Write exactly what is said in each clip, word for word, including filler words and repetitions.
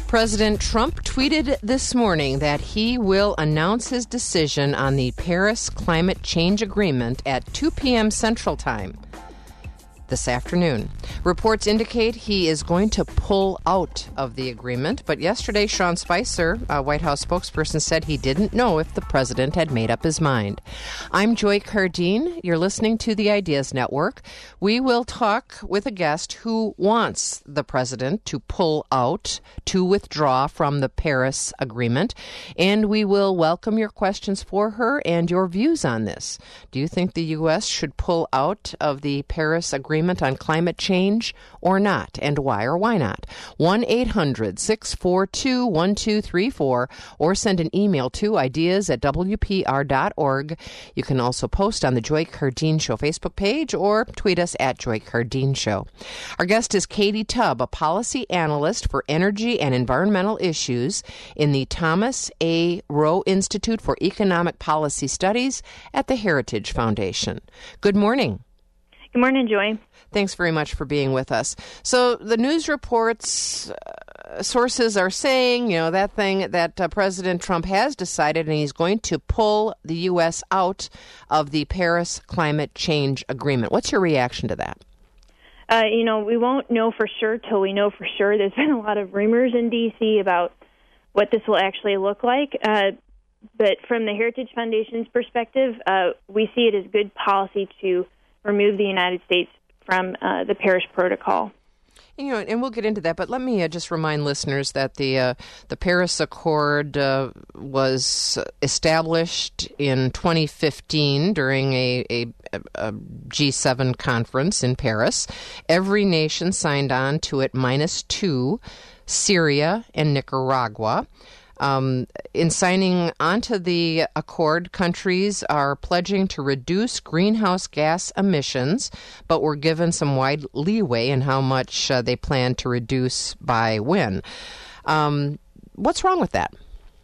President Trump tweeted this morning that he will announce his decision on the Paris Climate Change Agreement at two p.m. Central Time this afternoon. Reports indicate he is going to pull out of the agreement, but yesterday Sean Spicer, a White House spokesperson, said he didn't know if the president had made up his mind. I'm Joy Cardine. You're listening to the Ideas Network. We will talk with a guest who wants the president to pull out, to withdraw from the Paris Agreement, and we will welcome your questions for her and your views on this. Do you think the U S should pull out of the Paris Agreement on climate change or not, and why or why not? one eight hundred six four two one two three four or send an email to ideas at w p r dot org. You can also post on the Joy Cardine Show Facebook page or tweet us at Joy Cardine Show. Our guest is Katie Tubb, a policy analyst for energy and environmental issues in the Thomas A. Rowe Institute for Economic Policy Studies at the Heritage Foundation. Good morning. Good morning, Joy. Thanks very much for being with us. So the news reports, uh, sources are saying, you know, that thing that uh, President Trump has decided, and he's going to pull the U S out of the Paris Climate Change Agreement. What's your reaction to that? Uh, you know, we won't know for sure till we know for sure. There's been a lot of rumors in D C about what this will actually look like. Uh, but from the Heritage Foundation's perspective, uh, we see it as good policy to remove the United States from uh, the Paris Protocol. You know, and we'll get into that, but let me uh, just remind listeners that the uh, the Paris Accord uh, was established in twenty fifteen during a, a, a G seven conference in Paris. Every nation signed on to it minus two, Syria and Nicaragua. Um, in signing onto the accord, countries are pledging to reduce greenhouse gas emissions, but were given some wide leeway in how much uh, they plan to reduce by when. Um, what's wrong with that?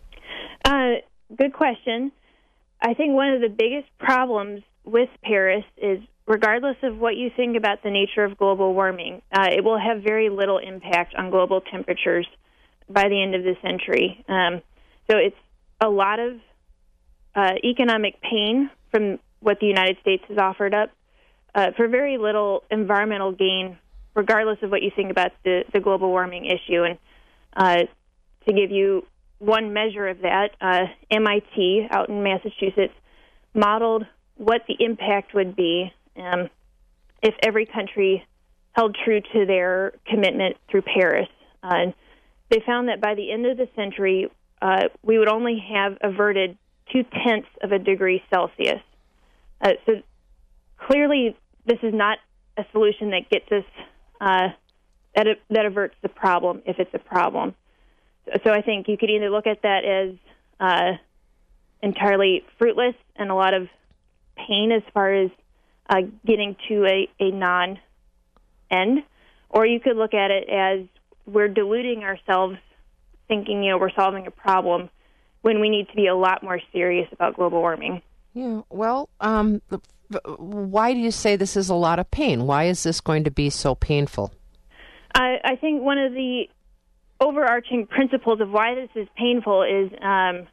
Uh, good question. I think one of the biggest problems with Paris is, regardless of what you think about the nature of global warming, uh, it will have very little impact on global temperatures by the end of the century. Um, so it's a lot of uh, economic pain from what the United States has offered up uh, for very little environmental gain, regardless of what you think about the, the global warming issue. And uh, to give you one measure of that, uh, M I T out in Massachusetts modeled what the impact would be um, if every country held true to their commitment through Paris. Uh, They found that by the end of the century, uh, we would only have averted two-tenths of a degree Celsius. Uh, so clearly, this is not a solution that gets us, uh, that, that averts the problem, if it's a problem. So I think you could either look at that as uh, entirely fruitless and a lot of pain as far as uh, getting to a, a non-end, or you could look at it as we're deluding ourselves thinking, you know, we're solving a problem when we need to be a lot more serious about global warming. Yeah, well, um, why do you say this is a lot of pain? Why is this going to be so painful? I, I think one of the overarching principles of why this is painful is, um,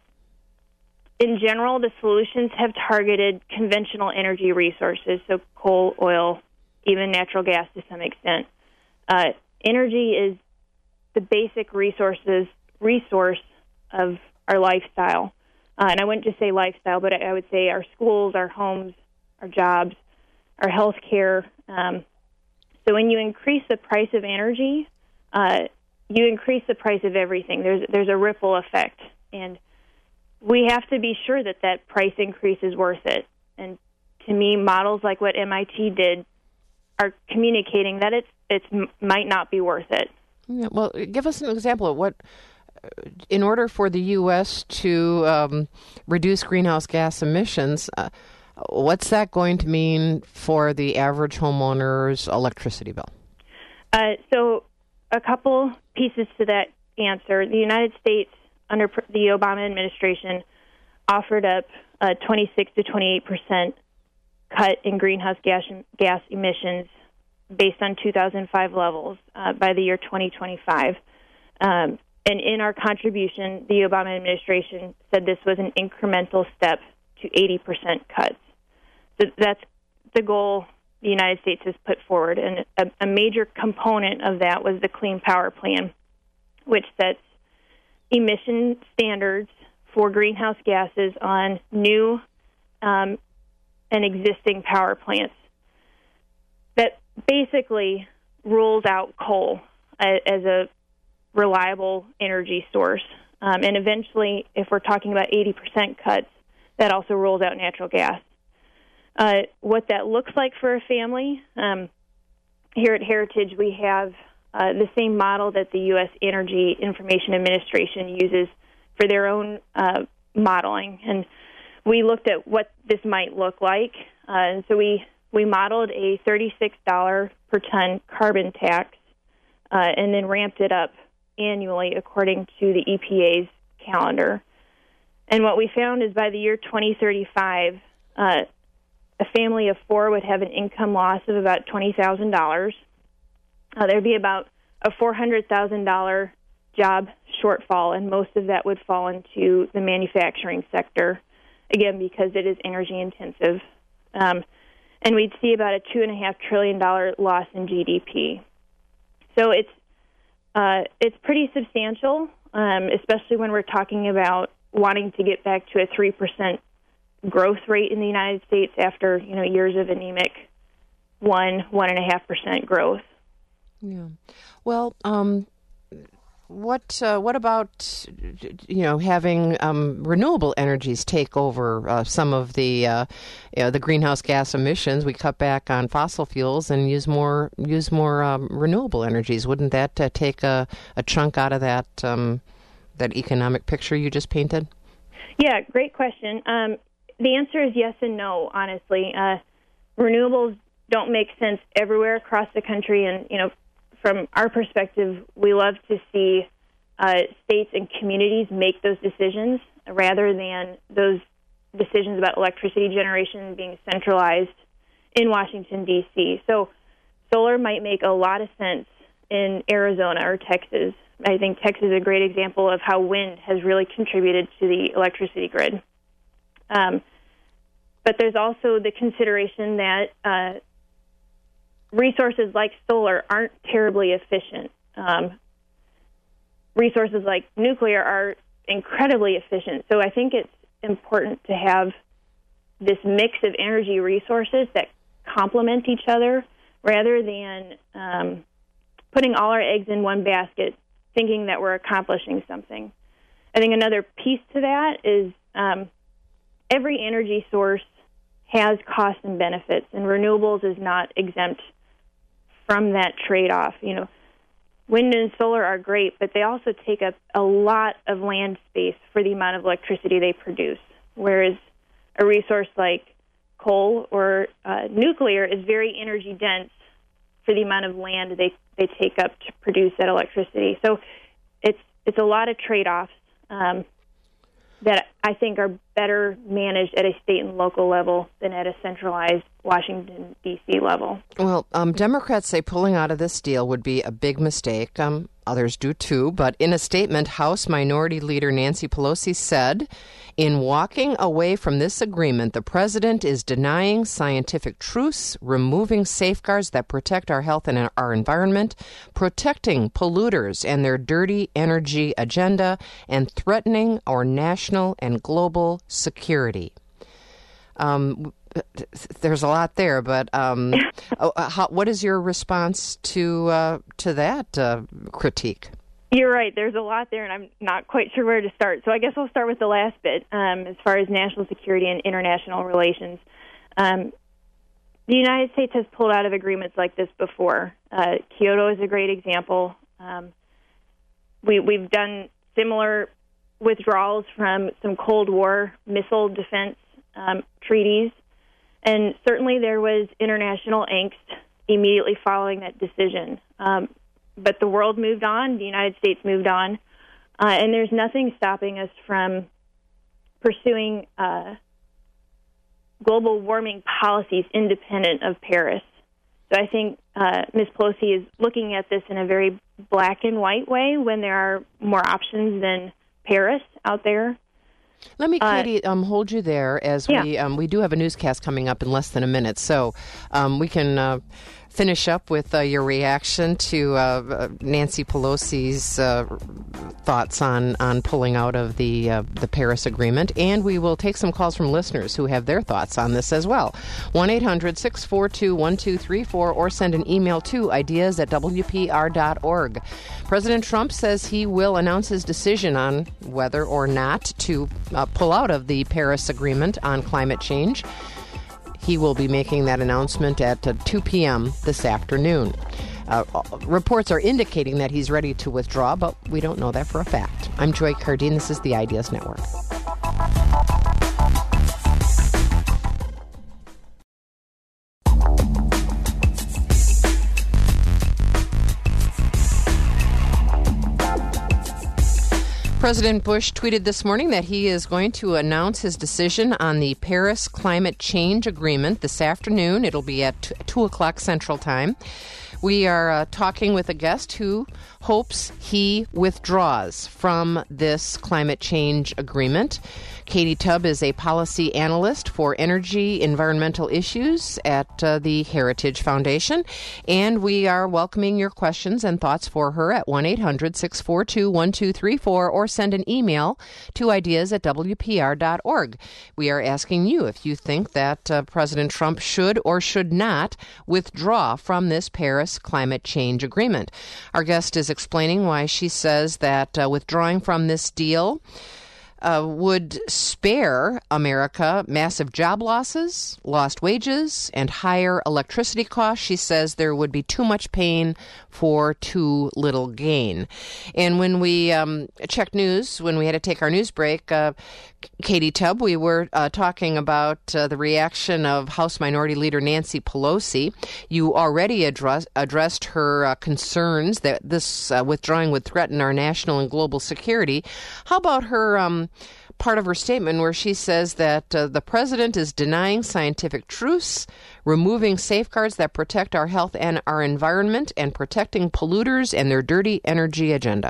in general, the solutions have targeted conventional energy resources, so coal, oil, even natural gas to some extent. Uh, Energy is the basic resources resource of our lifestyle. Uh, and I wouldn't just say lifestyle, but I would say our schools, our homes, our jobs, our health care. Um, so when you increase the price of energy, uh, you increase the price of everything. There's there's a ripple effect. And we have to be sure that that price increase is worth it. And to me, models like what M I T did are communicating that it's it might not be worth it. Yeah, well, give us an example of what, in order for the U S to um, reduce greenhouse gas emissions, uh, what's that going to mean for the average homeowner's electricity bill? Uh, so a couple pieces to that answer. The United States, under the Obama administration, offered up a twenty-six to twenty-eight percent cut in greenhouse gas gas emissions based on two thousand five levels uh, by the year twenty twenty-five. Um, and in our contribution, the Obama administration said this was an incremental step to eighty percent cuts. So that's the goal the United States has put forward. And a, a major component of that was the Clean Power Plan, which sets emission standards for greenhouse gases on new um, and existing power plants that basically rules out coal as a reliable energy source. Um, and eventually, if we're talking about eighty percent cuts, that also rules out natural gas. Uh, what that looks like for a family, um, here at Heritage, we have uh, the same model that the U S Energy Information Administration uses for their own uh, modeling. And we looked at what this might look like. Uh, and so we, we modeled a thirty-six dollars per ton carbon tax uh, and then ramped it up annually according to the E P A's calendar. And what we found is by the year twenty thirty-five, uh, a family of four would have an income loss of about twenty thousand dollars. Uh, there'd be about a four hundred thousand dollars job shortfall, and most of that would fall into the manufacturing sector, again, because it is energy intensive. Um, and we'd see about a two point five trillion dollars loss in G D P. So it's Uh, it's pretty substantial, um, especially when we're talking about wanting to get back to a three percent growth rate in the United States after, you know, years of anemic one, one and a half percent growth. Yeah. Well, um, what uh, what about, you know, having um, renewable energies take over uh, some of the uh, you know, the greenhouse gas emissions? We cut back on fossil fuels and use more use more um, renewable energies. Wouldn't that uh, take a, a chunk out of that um, that economic picture you just painted? Yeah, great question. Um, the answer is yes and no. Honestly, uh, renewables don't make sense everywhere across the country, and you know. From our perspective, we love to see uh, states and communities make those decisions rather than those decisions about electricity generation being centralized in Washington, D C So solar might make a lot of sense in Arizona or Texas. I think Texas is a great example of how wind has really contributed to the electricity grid. Um, but there's also the consideration that uh, resources like solar aren't terribly efficient. Um, resources like nuclear are incredibly efficient. So I think it's important to have this mix of energy resources that complement each other rather than um, putting all our eggs in one basket, thinking that we're accomplishing something. I think another piece to that is um, every energy source has costs and benefits, and renewables is not exempt from that trade-off. You know, wind and solar are great, but they also take up a lot of land space for the amount of electricity they produce, whereas a resource like coal or uh, nuclear is very energy dense for the amount of land they, they take up to produce that electricity. So it's it's a lot of trade-offs um, that I think are better managed at a state and local level than at a centralized Washington, D C level. Well, um, Democrats say pulling out of this deal would be a big mistake. Um, others do too. But in a statement, House Minority Leader Nancy Pelosi said, in walking away from this agreement, the president is denying scientific truths, removing safeguards that protect our health and our environment, protecting polluters and their dirty energy agenda, and threatening our national and global security. Um, there's a lot there, but um, how, what is your response to uh, to that uh, critique? You're right. There's a lot there, and I'm not quite sure where to start. So I guess I'll start with the last bit um, as far as national security and international relations. Um, the United States has pulled out of agreements like this before. Uh, Kyoto is a great example. Um, we, we've done similar withdrawals from some Cold War missile defense um, treaties. And certainly there was international angst immediately following that decision. Um, but the world moved on, the United States moved on, uh, and there's nothing stopping us from pursuing uh, global warming policies independent of Paris. So I think uh, Miz Pelosi is looking at this in a very black and white way when there are more options than Paris out there. Let me, Uh, Katie, um, hold you there as yeah. we um, we do have a newscast coming up in less than a minute, so um, we can uh, finish up with uh, your reaction to uh, Nancy Pelosi's uh, thoughts on, on pulling out of the uh, the Paris Agreement, and we will take some calls from listeners who have their thoughts on this as well. one eight hundred six four two one two three four or send an email to ideas at w p r dot org. President Trump says he will announce his decision on whether or not to uh, pull out of the Paris Agreement on climate change. He will be making that announcement at uh, two p.m. this afternoon. Uh, reports are indicating that he's ready to withdraw, but we don't know that for a fact. I'm Joy Cardine. This is the Ideas Network. President Bush tweeted this morning that he is going to announce his decision on the Paris Climate Change Agreement this afternoon. It'll be at two o'clock Central Time. We are uh, talking with a guest who hopes he withdraws from this climate change agreement. Katie Tubb is a policy analyst for energy environmental issues at uh, the Heritage Foundation, and we are welcoming your questions and thoughts for her at one eight hundred six four two one two three four or send an email to ideas at w p r dot org. We are asking you if you think that uh, President Trump should or should not withdraw from this Paris climate change agreement. Our guest is explaining why she says that uh, withdrawing from this deal Uh, would spare America massive job losses, lost wages, and higher electricity costs. She says there would be too much pain for too little gain. And when we um, checked news, when we had to take our news break, uh, Katie Tubb, we were uh, talking about uh, the reaction of House Minority Leader Nancy Pelosi. You already address, addressed her uh, concerns that this uh, withdrawing would threaten our national and global security. How about her um, part of her statement where she says that uh, the president is denying scientific truths, removing safeguards that protect our health and our environment, and protecting polluters and their dirty energy agenda?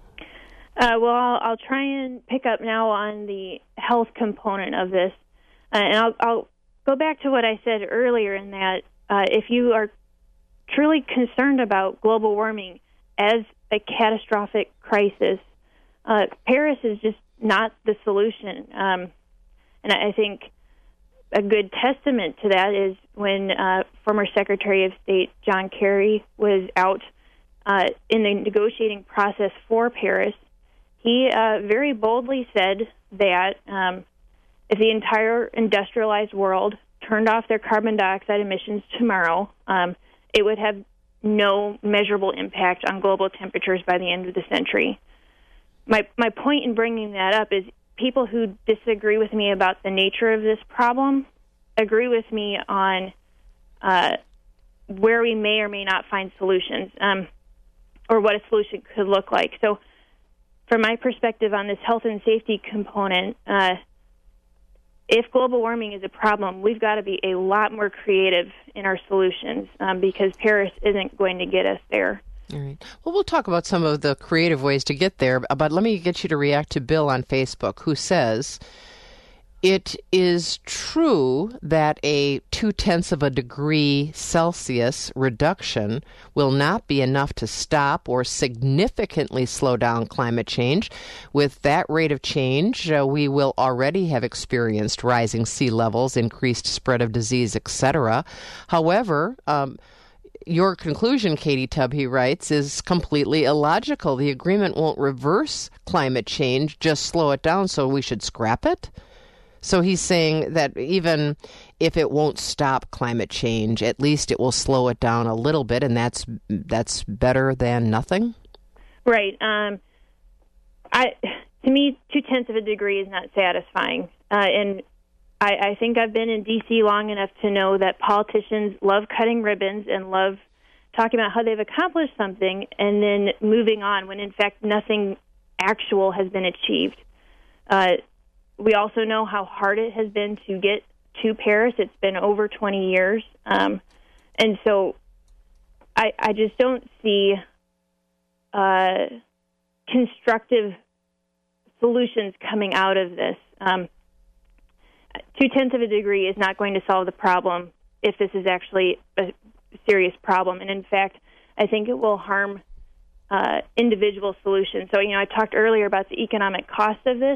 Uh, well, I'll, I'll try and pick up now on the health component of this. Uh, and I'll, I'll go back to what I said earlier in that uh, if you are truly concerned about global warming as a catastrophic crisis, uh, Paris is just not the solution. Um, and I think a good testament to that is when uh, former Secretary of State John Kerry was out uh, in the negotiating process for Paris. He uh, very boldly said that um, if the entire industrialized world turned off their carbon dioxide emissions tomorrow, um, it would have no measurable impact on global temperatures by the end of the century. My my point in bringing that up is people who disagree with me about the nature of this problem agree with me on uh, where we may or may not find solutions, um, or what a solution could look like. So from my perspective on this health and safety component, uh, if global warming is a problem, we've got to be a lot more creative in our solutions um, because Paris isn't going to get us there. All right. Well, we'll talk about some of the creative ways to get there, but let me get you to react to Bill on Facebook, who says, it is true that a two-tenths of a degree Celsius reduction will not be enough to stop or significantly slow down climate change. With that rate of change, uh, we will already have experienced rising sea levels, increased spread of disease, et cetera. However, um, your conclusion, Katie Tubb, he writes, is completely illogical. The agreement won't reverse climate change, just slow it down, so we should scrap it? So he's saying that even if it won't stop climate change, at least it will slow it down a little bit, and that's that's better than nothing? Right. Um, I to me, two-tenths of a degree is not satisfying. Uh, and I, I think I've been in D C long enough to know that politicians love cutting ribbons and love talking about how they've accomplished something and then moving on when, in fact, nothing actual has been achieved. Uh, we also know how hard it has been to get to Paris. It's been over twenty years. Um, and so I, I just don't see uh, constructive solutions coming out of this. Um, two-tenths of a degree is not going to solve the problem if this is actually a serious problem. And in fact, I think it will harm uh, individual solutions. So, you know, I talked earlier about the economic cost of this.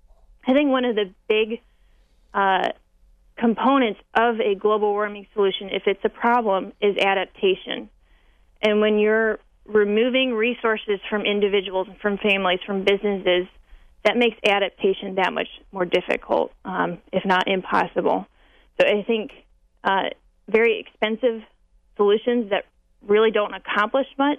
I think one of the big uh, components of a global warming solution, if it's a problem, is adaptation. And when you're removing resources from individuals, from families, from businesses, that makes adaptation that much more difficult, um, if not impossible. So I think uh, very expensive solutions that really don't accomplish much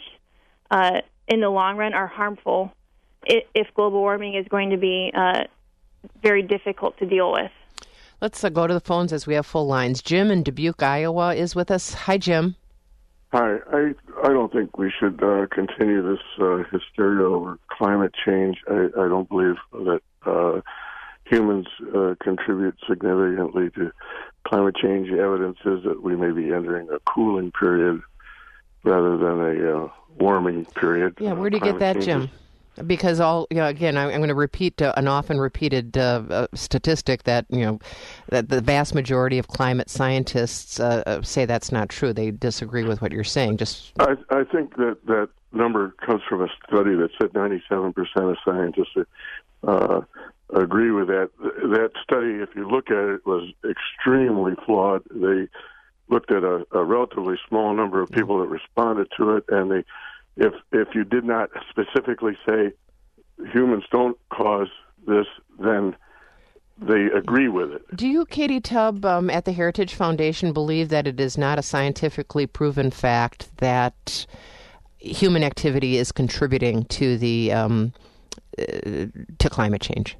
uh, in the long run are harmful if, if global warming is going to be uh, very difficult to deal with. Let's uh, go to the phones as we have full lines. Jim in Dubuque, Iowa is with us. Hi, Jim. Hi. I I don't think we should uh, continue this uh, hysteria over climate change. I, I don't believe that uh, humans uh, contribute significantly to climate change. The evidence is that we may be entering a cooling period rather than a uh, warming period. Yeah, where do you uh, get that, changes. Jim? Because all, you know, again, I'm, I'm going to repeat uh, an often repeated uh, uh, statistic that, you know, that the vast majority of climate scientists uh, uh, say that's not true. They disagree with what you're saying. Just, I, I think that that number comes from a study that said ninety-seven percent of scientists uh, agree with that. That study, if you look at it, was extremely flawed. They looked at a, a relatively small number of people that responded to it, and they If if you did not specifically say humans don't cause this, then they agree with it. Do you, Katie Tubb, um, at the Heritage Foundation, believe that it is not a scientifically proven fact that human activity is contributing to the um, uh, to climate change?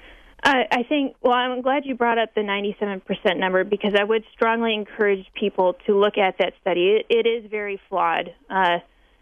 I, I think, well, I'm glad you brought up the ninety-seven percent number because I would strongly encourage people to look at that study. It, it is very flawed. Uh,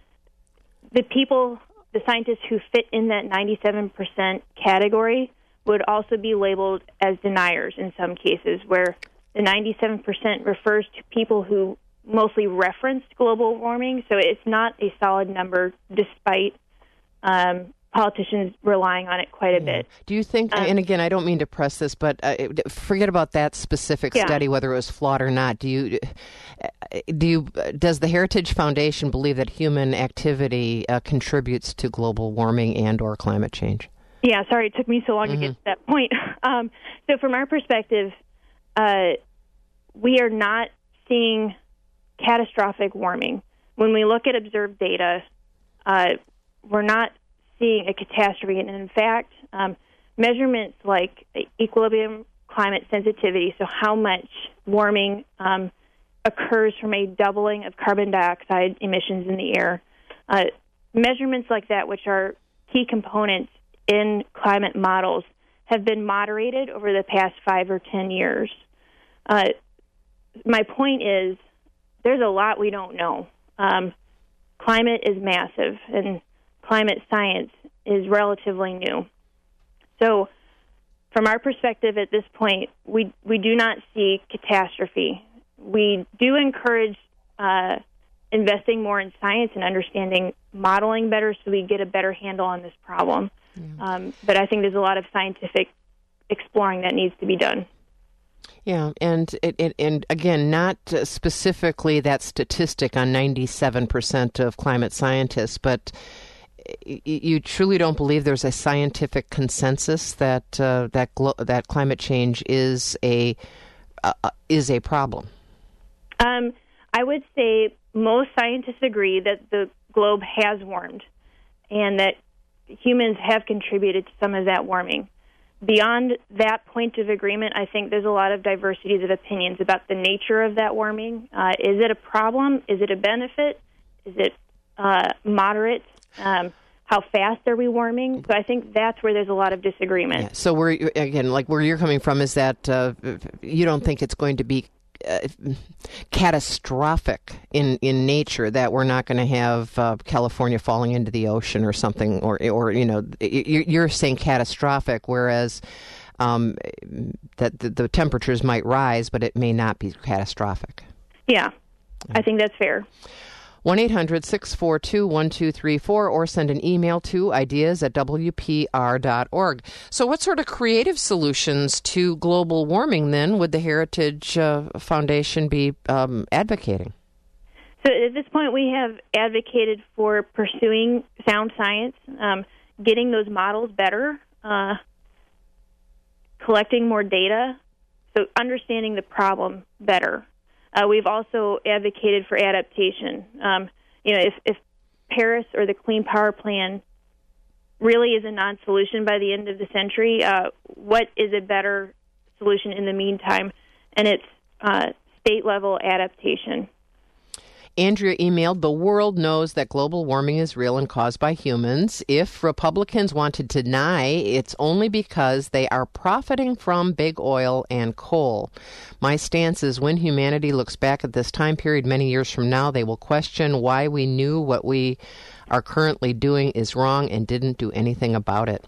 The people, the scientists who fit in that ninety-seven percent category would also be labeled as deniers in some cases, where the ninety-seven percent refers to people who mostly referenced global warming, so it's not a solid number despite um, politicians relying on it quite a yeah. bit. Do you think, um, and again, I don't mean to press this, but uh, forget about that specific yeah. study, whether it was flawed or not. Do you, do you, does the Heritage Foundation believe that human activity uh, contributes to global warming and or climate change? Yeah, sorry, it took me so long mm-hmm. to get to that point. Um, so from our perspective, uh, we are not seeing catastrophic warming. When we look at observed data, uh, we're not seeing a catastrophe. And in fact, um, measurements like equilibrium climate sensitivity, so how much warming um, occurs from a doubling of carbon dioxide emissions in the air, uh, measurements like that, which are key components in climate models, have been moderated over the past five or ten years. Uh, my point is, there's a lot we don't know. Um, climate is massive, and climate science is relatively new. So from our perspective at this point, we, we do not see catastrophe. We do encourage uh, investing more in science and understanding modeling better so we get a better handle on this problem. Yeah. Um, but I think there's a lot of scientific exploring that needs to be done. Yeah, and it, it, and again, not specifically that statistic on ninety-seven percent of climate scientists, but you truly don't believe there's a scientific consensus that uh, that glo- that climate change is a uh, is a problem? Um, I would say most scientists agree that the globe has warmed, and that humans have contributed to some of that warming. Beyond that point of agreement, I think there's a lot of diversities of opinions about the nature of that warming. Uh, is it a problem? Is it a benefit? Is it uh, moderate? Um, how fast are we warming? So I think that's where there's a lot of disagreement. Yeah. So we're, again, like where you're coming from is that uh, you don't think it's going to be uh, catastrophic in, in nature, that we're not going to have uh, California falling into the ocean or something, or, or you know, you're saying catastrophic, whereas um, that the, the temperatures might rise, but it may not be catastrophic. Yeah, I think that's fair. one eight hundred six four two one two three four or send an email to ideas at w p r dot org. So what sort of creative solutions to global warming, then, would the Heritage uh, Foundation be um, advocating? So at this point, we have advocated for pursuing sound science, um, getting those models better, uh, collecting more data, so understanding the problem better. Uh, we've also advocated for adaptation. Um, you know, if, if Paris or the Clean Power Plan really is a non-solution by the end of the century, uh, what is a better solution in the meantime? And it's uh, state-level adaptation. Andrea emailed, the world knows that global warming is real and caused by humans. If Republicans want to deny, it's only because they are profiting from big oil and coal. My stance is when humanity looks back at this time period many years from now, they will question why we knew what we are currently doing is wrong and didn't do anything about it.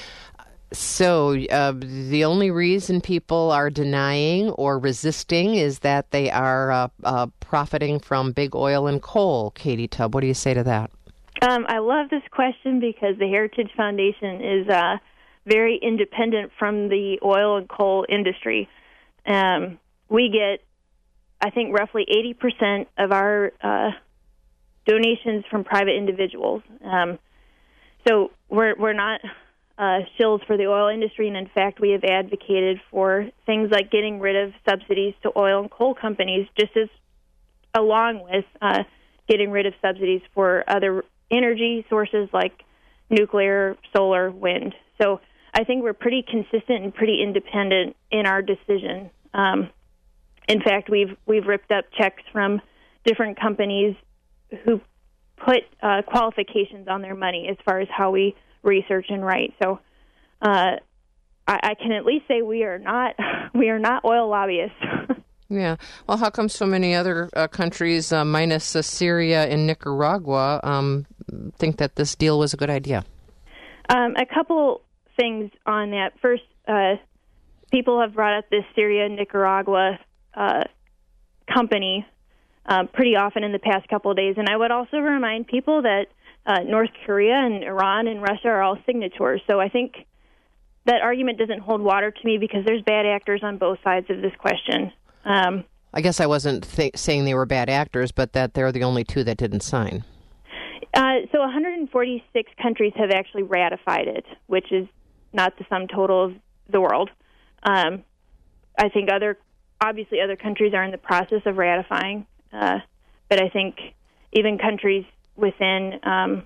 So uh, the only reason people are denying or resisting is that they are uh, uh, profiting from big oil and coal. Katie Tubb, what do you say to that? Um, I love this question because the Heritage Foundation is uh, very independent from the oil and coal industry. Um, we get, I think, roughly eighty percent of our uh, donations from private individuals. Um, so we're we're not... Uh, shills for the oil industry, and in fact, we have advocated for things like getting rid of subsidies to oil and coal companies, just as along with uh, getting rid of subsidies for other energy sources like nuclear, solar, wind. So I think we're pretty consistent and pretty independent in our decision. Um, in fact, we've we've ripped up checks from different companies who put uh, qualifications on their money as far as how we research and write. So uh, I, I can at least say we are not we are not oil lobbyists. Yeah. Well, how come so many other uh, countries, uh, minus uh, Syria and Nicaragua, um, think that this deal was a good idea? Um, a couple things on that. First, uh, people have brought up this Syria Nicaragua uh, company uh, pretty often in the past couple of days, and I would also remind people that Uh, North Korea and Iran and Russia are all signatories. So I think that argument doesn't hold water to me because there's bad actors on both sides of this question. Um, I guess I wasn't th- saying they were bad actors, but that they're the only two that didn't sign. Uh, so one hundred forty-six countries have actually ratified it, which is not the sum total of the world. Um, I think other, obviously other countries are in the process of ratifying, uh, but I think even countries within um,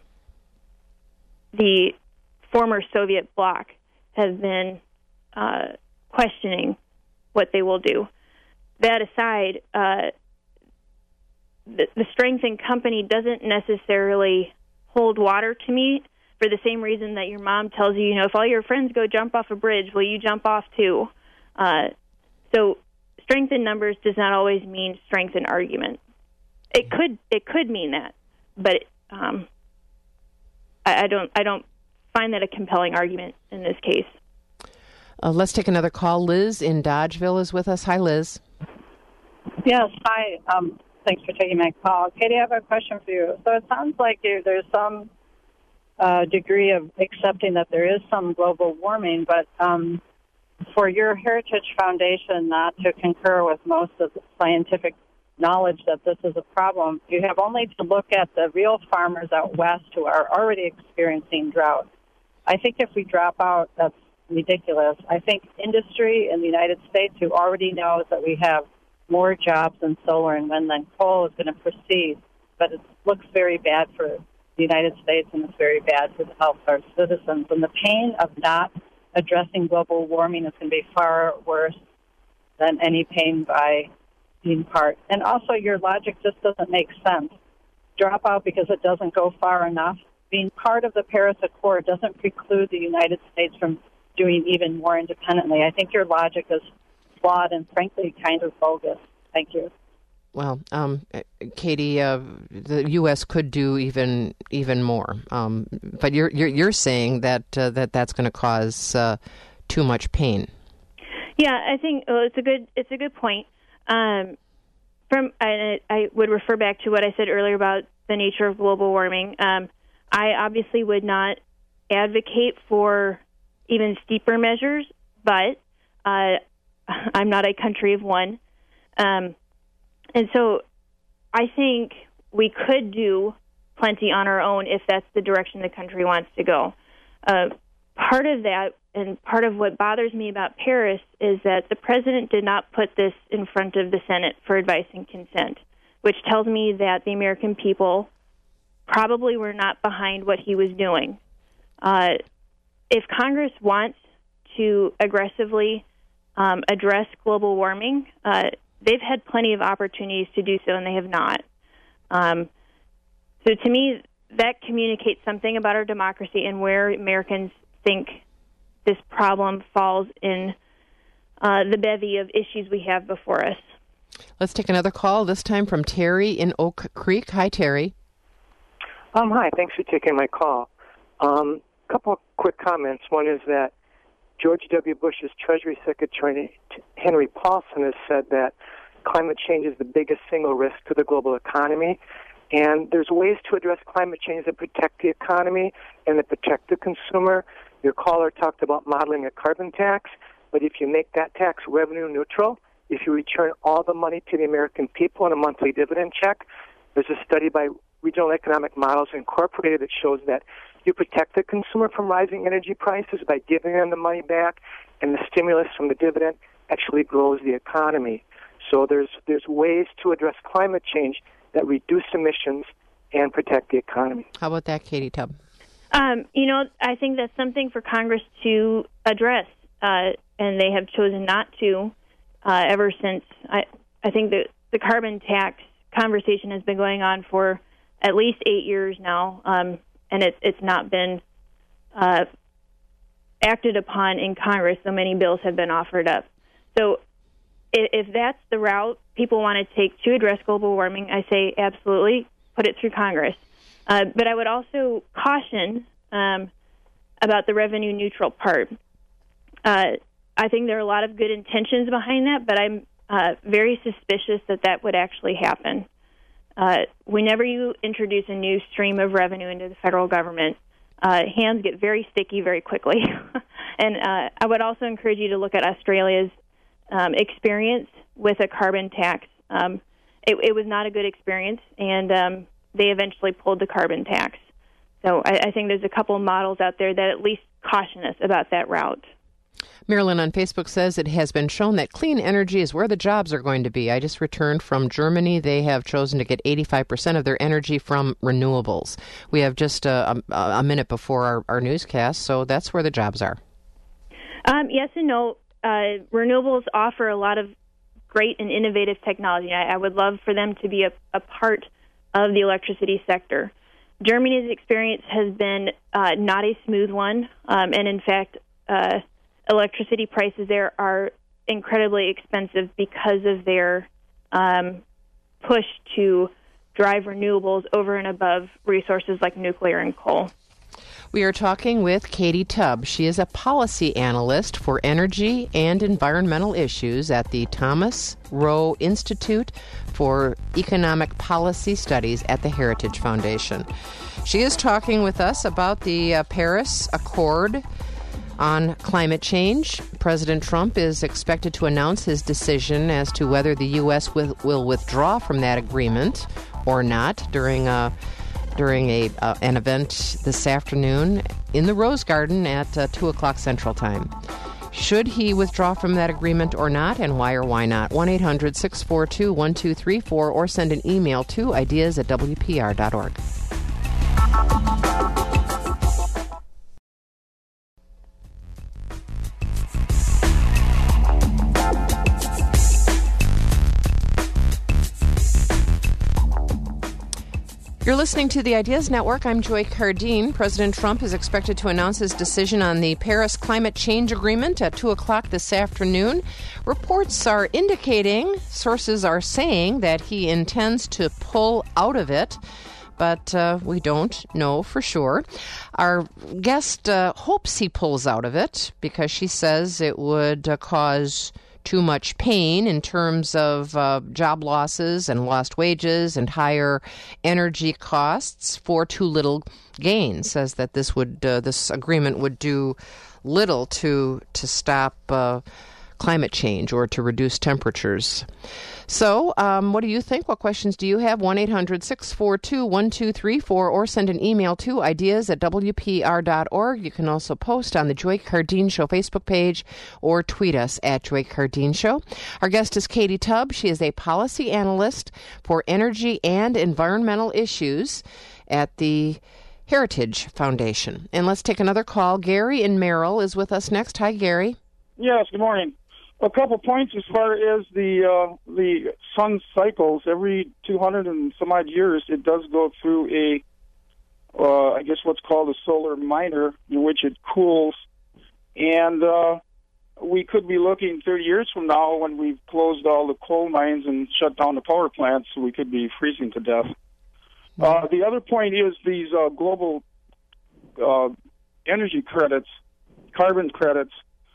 the former Soviet bloc have been uh, questioning what they will do. That aside, uh, the, the strength in company doesn't necessarily hold water to me for the same reason that your mom tells you, you know, if all your friends go jump off a bridge, will you jump off too? Uh, so strength in numbers does not always mean strength in argument. It could it could mean that, but um, I, I don't I don't find that a compelling argument in this case. Uh, let's take another call. Liz in Dodgeville is with us. Hi, Liz. Yes, hi. Um, thanks for taking my call. Katie, I have a question for you. So it sounds like you, there's some uh, degree of accepting that there is some global warming, but um, for your Heritage Foundation not to concur with most of the scientific knowledge that this is a problem, you have only to look at the real farmers out west who are already experiencing drought. I think if we drop out, that's ridiculous. I think industry in the United States who already knows that we have more jobs in solar and wind than coal is going to proceed, but it looks very bad for the United States and it's very bad for the health of our citizens. And the pain of not addressing global warming is going to be far worse than any pain by being part. And also your logic just doesn't make sense. Drop out because it doesn't go far enough. Being part of the Paris Accord doesn't preclude the United States from doing even more independently. I think your logic is flawed and, frankly, kind of bogus. Thank you. Well, um, Katie, uh, the U S could do even even more, um, but you're you're, you're saying that uh, that that's going to cause uh, too much pain. Yeah, I think well, it's a good it's a good point. Um, from I, I would refer back to what I said earlier about the nature of global warming. Um, I obviously would not advocate for even steeper measures, but uh, I'm not a country of one. Um, and so I think we could do plenty on our own if that's the direction the country wants to go. Uh, part of that, and part of what bothers me about Paris, is that the president did not put this in front of the Senate for advice and consent, which tells me that the American people probably were not behind what he was doing. Uh, if Congress wants to aggressively um, address global warming, uh, they've had plenty of opportunities to do so, and they have not. Um, so to me, that communicates something about our democracy and where Americans think this problem falls in uh, the bevy of issues we have before us. Let's take another call, this time from Terry in Oak Creek. Hi, Terry. Um, hi, thanks for taking my call. A um, couple of quick comments. One is that George W. Bush's Treasury Secretary, Henry Paulson, has said that climate change is the biggest single risk to the global economy. And there's ways to address climate change that protect the economy and that protect the consumer. Your caller talked about modeling a carbon tax, but if you make that tax revenue neutral, if you return all the money to the American people in a monthly dividend check, there's a study by Regional Economic Models Incorporated that shows that you protect the consumer from rising energy prices by giving them the money back, and the stimulus from the dividend actually grows the economy. So there's there's ways to address climate change that reduce emissions and protect the economy. How about that, Katie Tubb? Um, you know, I think that's something for Congress to address, uh, and they have chosen not to uh, ever since. I, I think that the carbon tax conversation has been going on for at least eight years now, um, and it's it's not been uh, acted upon in Congress, so many bills have been offered up. So if, if that's the route people want to take to address global warming, I say absolutely, put it through Congress. Uh, but I would also caution um, about the revenue neutral part. Uh, I think there are a lot of good intentions behind that, but I'm uh, very suspicious that that would actually happen. Uh, whenever you introduce a new stream of revenue into the federal government, uh, hands get very sticky very quickly. and uh, I would also encourage you to look at Australia's um, experience with a carbon tax. Um, it, it was not a good experience, and um, they eventually pulled the carbon tax. So I, I think there's a couple of models out there that at least caution us about that route. Marilyn on Facebook says it has been shown that clean energy is where the jobs are going to be. I just returned from Germany. They have chosen to get eighty-five percent of their energy from renewables. We have just a, a, a minute before our, our newscast, so that's where the jobs are. Um, yes and no. Uh, renewables offer a lot of great and innovative technology. I, I would love for them to be a, a part of the electricity sector. Germany's experience has been uh, not a smooth one, um, and in fact, uh, electricity prices there are incredibly expensive because of their um, push to drive renewables over and above resources like nuclear and coal. We are talking with Katie Tubb. She is a policy analyst for energy and environmental issues at the Thomas Rowe Institute for Economic Policy Studies at the Heritage Foundation. She is talking with us about the uh, Paris Accord on climate change. President Trump is expected to announce his decision as to whether the U S will, will withdraw from that agreement or not during a during a uh, an event this afternoon in the Rose Garden at uh, two o'clock Central Time. Should he withdraw from that agreement or not, and why or why not? one eight hundred six four two one two three four or send an email to ideas at w p r dot org. You're listening to the Ideas Network. I'm Joy Cardine. President Trump is expected to announce his decision on the Paris Climate Change Agreement at two o'clock this afternoon. Reports are indicating, sources are saying, that he intends to pull out of it, but uh, we don't know for sure. Our guest uh, hopes he pulls out of it because she says it would uh, cause too much pain in terms of uh, job losses and lost wages and higher energy costs for too little gain. Says that this would uh, this agreement would do little to to stop uh, climate change or to reduce temperatures. So, um, what do you think? What questions do you have? one eight hundred six four two one two three four or send an email to ideas at w p r dot org. You can also post on the Joy Cardine Show Facebook page or tweet us at Joy Cardine Show. Our guest is Katie Tubb. She is a policy analyst for energy and environmental issues at the Heritage Foundation. And let's take another call. Gary in Merrill is with us next. Hi, Gary. Yes, good morning. A couple points as far as the uh, the sun cycles. Every two hundred and some odd years, it does go through a, uh, I guess what's called a solar minor, in which it cools. And uh, we could be looking thirty years from now when we've closed all the coal mines and shut down the power plants, we could be freezing to death. Uh, the other point is these uh, global uh, energy credits, carbon credits.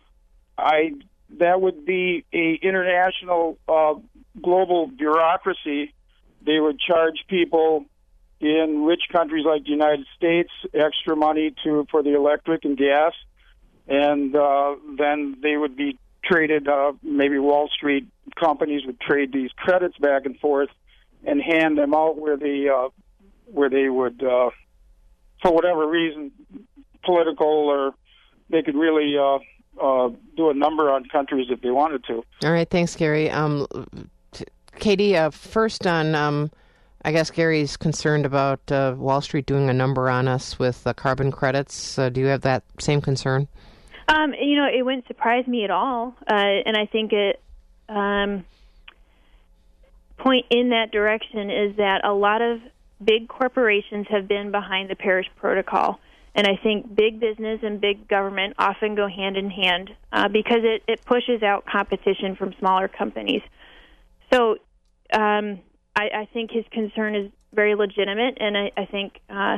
I that would be a international uh, global bureaucracy. They would charge people in rich countries like the United States extra money to for the electric and gas, and uh, then they would be traded. Uh, maybe Wall Street companies would trade these credits back and forth and hand them out where they uh, where they would, uh, for whatever reason, political, or they could really uh, uh, do a number on countries if they wanted to. All right, thanks, Gary. Um, t- Katie, uh, first on, um, I guess Gary's concerned about uh, Wall Street doing a number on us with uh, carbon credits. Uh, do you have that same concern? Um, you know, it wouldn't surprise me at all, uh, and I think it um, point in that direction is that a lot of big corporations have been behind the Paris Protocol, and I think big business and big government often go hand in hand uh, because it, it pushes out competition from smaller companies. So um, I, I think his concern is very legitimate, and I, I think uh,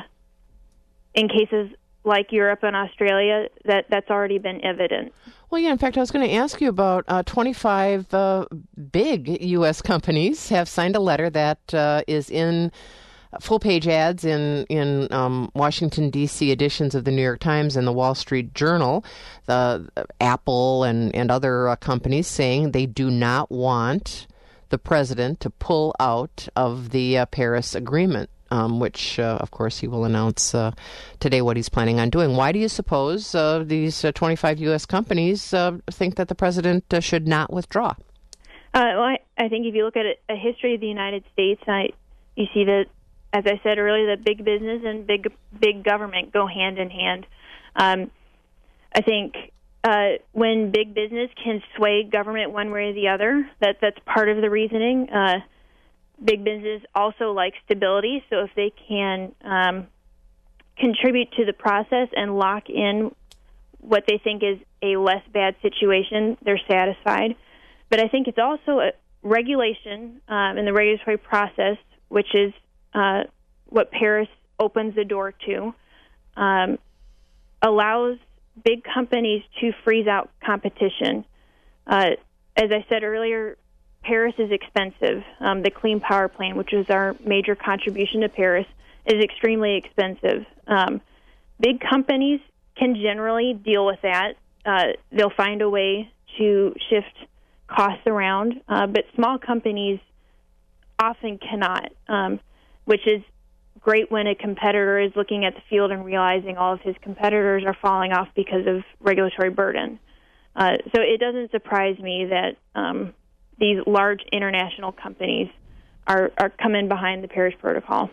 in cases like Europe and Australia, that, that's already been evident. Well, yeah, in fact, I was going to ask you about uh, twenty-five uh, big U S companies have signed a letter that uh, is in full-page ads in, in um, Washington, D C editions of the New York Times and the Wall Street Journal, the uh, Apple and, and other uh, companies saying they do not want the president to pull out of the uh, Paris Agreement, um, which, uh, of course, he will announce uh, today what he's planning on doing. Why do you suppose uh, these uh, twenty-five U S companies uh, think that the president uh, should not withdraw? Uh, well, I, I think if you look at a, a history of the United States, I, you see that, as I said earlier, that big business and big big government go hand in hand. Um, I think uh, when big business can sway government one way or the other, that that's part of the reasoning. Uh, big business also likes stability, so if they can um, contribute to the process and lock in what they think is a less bad situation, they're satisfied. But I think it's also a regulation um, in the regulatory process, which is Uh, what Paris opens the door to, um, allows big companies to freeze out competition. Uh, as I said earlier, Paris is expensive. Um, the Clean Power Plan, which is our major contribution to Paris, is extremely expensive. Um, big companies can generally deal with that. Uh, they'll find a way to shift costs around, uh, but small companies often cannot. Um, which is great when a competitor is looking at the field and realizing all of his competitors are falling off because of regulatory burden. Uh, so it doesn't surprise me that um, these large international companies are, are coming behind the Paris Protocol.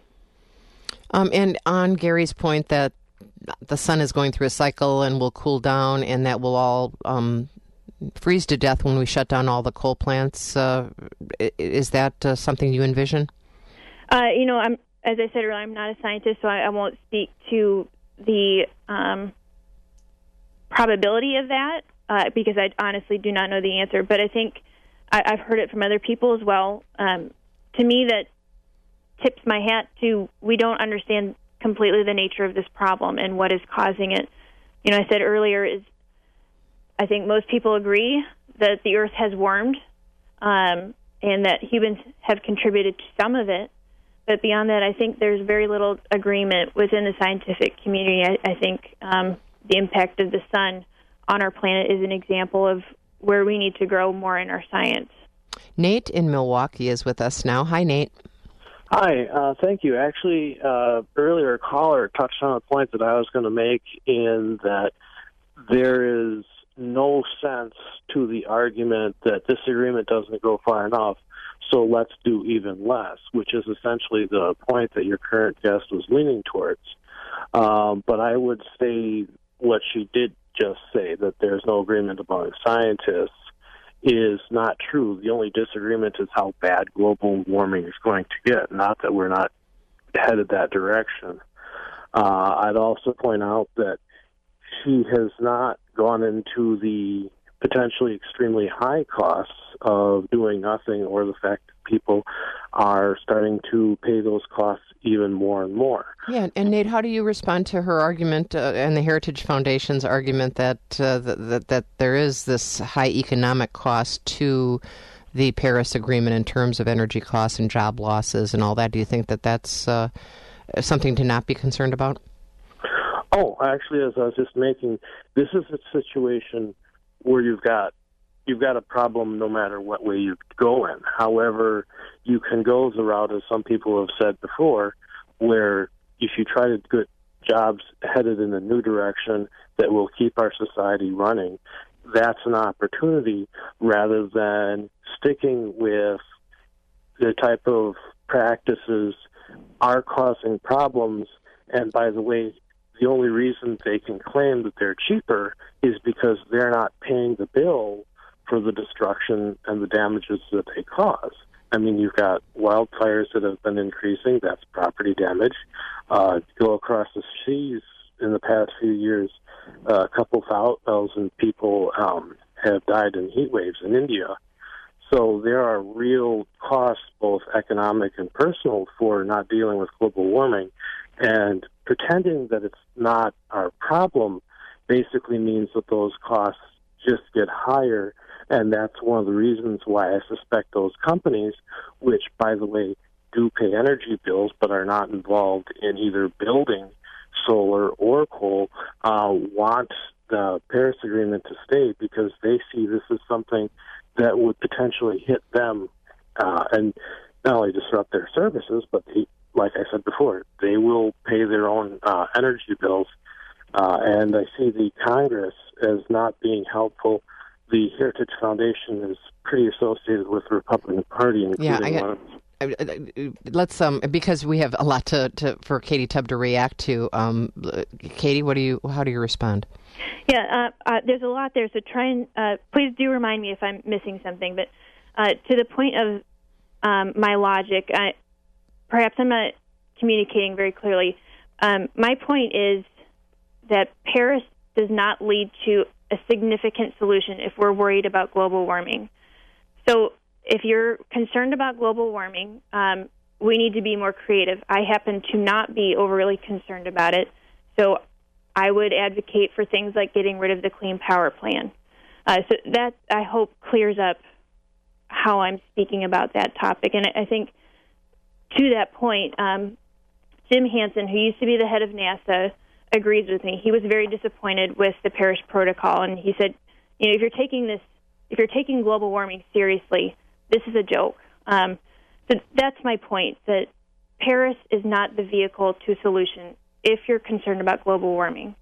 Um, and on Gary's point that the sun is going through a cycle and will cool down and that will all um, freeze to death when we shut down all the coal plants, uh, is that uh, something you envision? Uh, you know, I'm, as I said earlier, I'm not a scientist, so I, I won't speak to the um, probability of that uh, because I honestly do not know the answer. But I think I, I've heard it from other people as well. Um, to me, that tips my hat to we don't understand completely the nature of this problem and what is causing it. You know, I said earlier is I think most people agree that the Earth has warmed, um, and that humans have contributed to some of it. But beyond that, I think there's very little agreement within the scientific community. I, I think um, the impact of the sun on our planet is an example of where we need to grow more in our science. Nate in Milwaukee is with us now. Hi, Nate. Hi, uh, thank you. Actually, uh, earlier a caller touched on a point that I was going to make in that there is no sense to the argument that this agreement doesn't go far enough, so let's do even less, which is essentially the point that your current guest was leaning towards. Um, but I would say what she did just say, that there's no agreement among scientists, is not true. The only disagreement is how bad global warming is going to get, not that we're not headed that direction. Uh, I'd also point out that she has not gone into the potentially extremely high costs of doing nothing, or the fact that people are starting to pay those costs even more and more. Yeah, and Nate, how do you respond to her argument uh, and the Heritage Foundation's argument that, uh, that that there is this high economic cost to the Paris Agreement in terms of energy costs and job losses and all that? Do you think that that's uh, something to not be concerned about? Oh, actually, as I was just making, this is a situation where you've got you've got a problem no matter what way you go in. However, you can go the route, as some people have said before, where if you try to get jobs headed in a new direction that will keep our society running, that's an opportunity, rather than sticking with the type of practices are causing problems. And by the way, the only reason they can claim that they're cheaper is because they're not paying the bill for the destruction and the damages that they cause. I mean, you've got wildfires that have been increasing. That's property damage. Uh, go across the seas in the past few years, uh, a couple thousand people um, have died in heat waves in India. So there are real costs, both economic and personal, for not dealing with global warming. And pretending that it's not our problem basically means that those costs just get higher. And that's one of the reasons why I suspect those companies, which, by the way, do pay energy bills but are not involved in either building solar or coal, uh, want the Paris Agreement to stay, because they see this as something that would potentially hit them uh, and not only disrupt their services, but they, like I said before, they will pay their own uh, energy bills. Uh, and I see the Congress as not being helpful. The Heritage Foundation is pretty associated with the Republican Party, including yeah, I, one of let's um because we have a lot to, to for Katie Tubb to react to. Um, Katie, what do you? How do you respond? Yeah, uh, uh, there's a lot there. So try and uh, please do remind me if I'm missing something. But uh, to the point of um, my logic, I, perhaps I'm not communicating very clearly. Um, my point is that Paris does not lead to a significant solution if we're worried about global warming. So if you're concerned about global warming, um, we need to be more creative. I happen to not be overly concerned about it, so I would advocate for things like getting rid of the Clean Power Plan. Uh, so that, I hope, clears up how I'm speaking about that topic. And I think to that point, um, Jim Hansen, who used to be the head of NASA, agrees with me. He was very disappointed with the Paris Protocol, and he said, you know, if you're taking this, if you're taking global warming seriously, this is a joke. Um, so that's my point, that Paris is not the vehicle to a solution if you're concerned about global warming.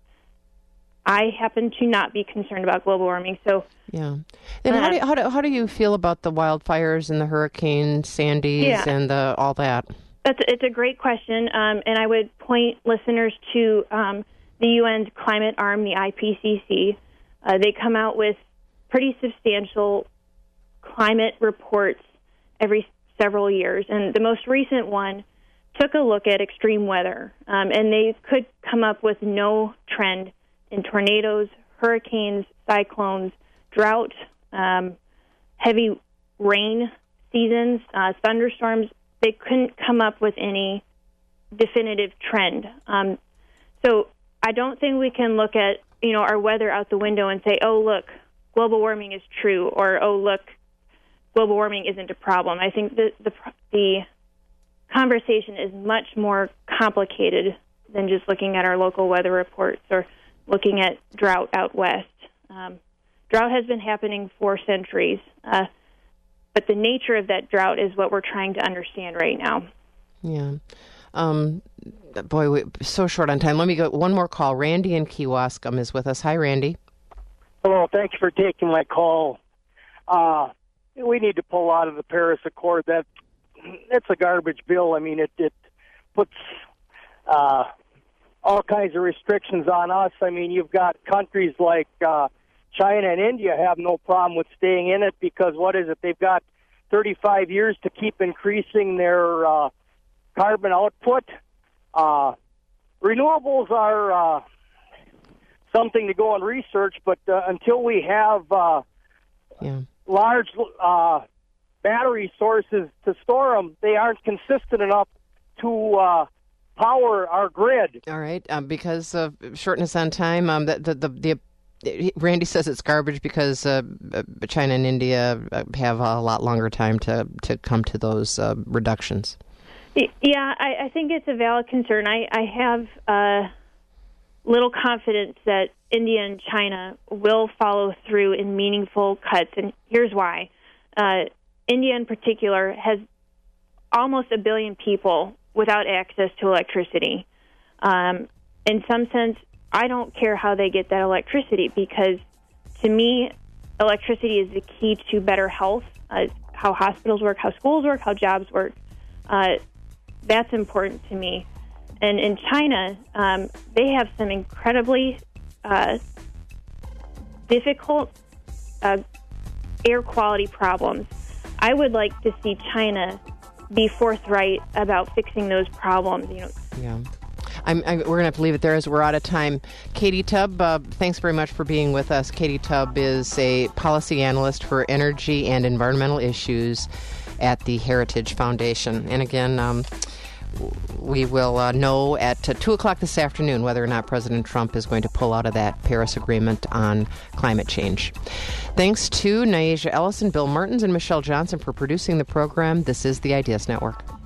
I happen to not be concerned about global warming, so... Yeah. Then uh, how, do you, how, do, how do you feel about the wildfires and the Hurricane Sandys yeah. and the, all that? That's, it's a great question, um, and I would point listeners to um, the U N's climate arm, the I P C C. Uh, they come out with pretty substantial climate reports every several years, and the most recent one took a look at extreme weather, um, and they could come up with no trend in tornadoes, hurricanes, cyclones, drought, um, heavy rain seasons, uh, thunderstorms. They couldn't come up with any definitive trend. Um, so I don't think we can look at, you know, our weather out the window and say, oh, look, global warming is true, or, oh, look, global warming isn't a problem. I think the the, the conversation is much more complicated than just looking at our local weather reports or looking at drought out west. Um, drought has been happening for centuries, uh, but the nature of that drought is what we're trying to understand right now. Yeah. Um, boy, we're so short on time. Let me go one more call. Randy in Kewaskum is with us. Hi, Randy. Hello. Thanks for taking my call. Uh, we need to pull out of the Paris Accord. That That's a garbage bill. I mean, it, it puts uh, all kinds of restrictions on us. I mean, you've got countries like uh, China and India have no problem with staying in it because, what is it, they've got thirty-five years to keep increasing their uh, carbon output. Uh, renewables are uh, something to go and research, but uh, until we have uh, yeah. large uh, battery sources to store them, they aren't consistent enough to uh, power our grid. All right, um, because of shortness on time, um, the, the, the, the Randy says it's garbage because uh, China and India have a lot longer time to, to come to those uh, reductions. Yeah, I, I think it's a valid concern. I, I have uh, little confidence that India and China will follow through in meaningful cuts, and here's why. Uh, India in particular has almost a billion people without access to electricity. Um, in some sense, I don't care how they get that electricity because, to me, electricity is the key to better health, uh, how hospitals work, how schools work, how jobs work. Uh, that's important to me. And in China, um, they have some incredibly uh, difficult uh, air quality problems. I would like to see China be forthright about fixing those problems. You know. Yeah. I'm, I, we're going to have to leave it there as we're out of time. Katie Tubb, uh, thanks very much for being with us. Katie Tubb is a policy analyst for energy and environmental issues at the Heritage Foundation. And again, um, we will uh, know at uh, two o'clock this afternoon whether or not President Trump is going to pull out of that Paris Agreement on climate change. Thanks to Naisha Ellison, Bill Martins, and Michelle Johnson for producing the program. This is the Ideas Network.